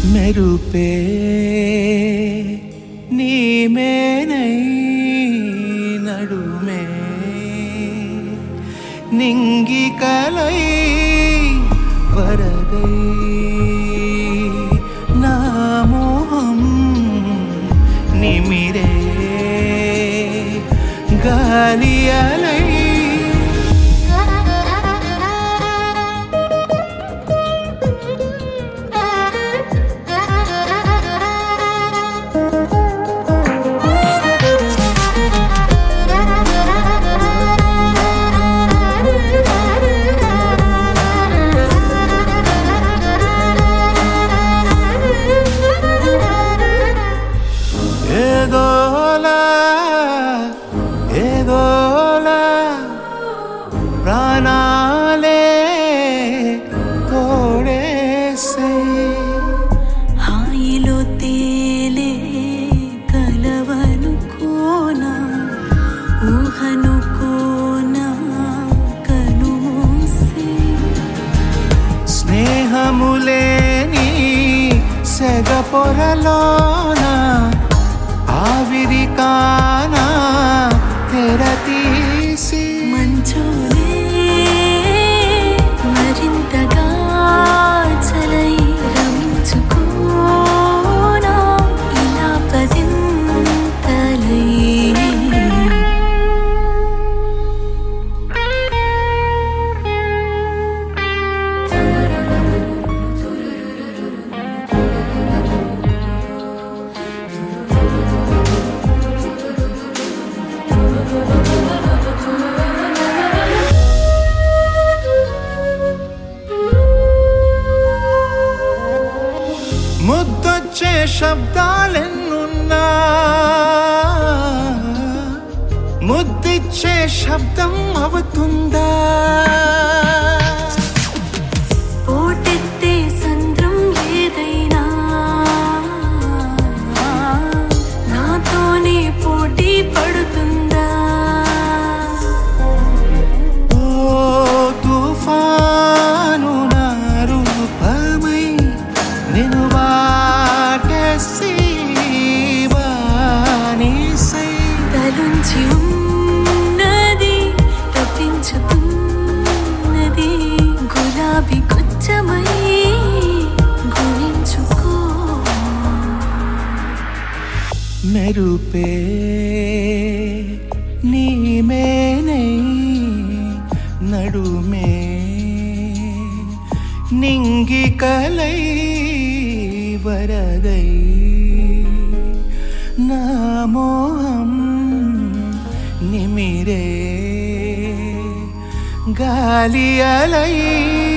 మెరుపే నీమేనై నడుమే నింగి కలై వరదై నా మోహం నిమిరే గాలి అలై ఏదోలా ప్రాణాలే తోడేసే హాయిలో తేలే కలవను కోనా ఊహను కోనా కనుమూసే స్నేహములేని సెగ పొరలోన ఆవిరి కానా తెరతీసి మంచులే మరింతగా చలై రమించుకోనా ఇలా పదింతలై ముద్దొచ్చే శబ్దాలెన్నున్నా ముద్దిచ్చే శబ్దం అవుతుందా పోటెత్తే సంద్రం ఏదైనా నాతోనే పోటీ పడుతుందా ఓ తుఫాను నా రూపమై నిన్ను వాటేసి బానిసై తలుంచి ఉన్నది తప్పించుతున్నది గులాబీ గుచ్చమై గుణించుకో మెరుపే నీమేనై నడుమే నింగి కలై వరదై నా మోహం నిమిరే గాలి అలై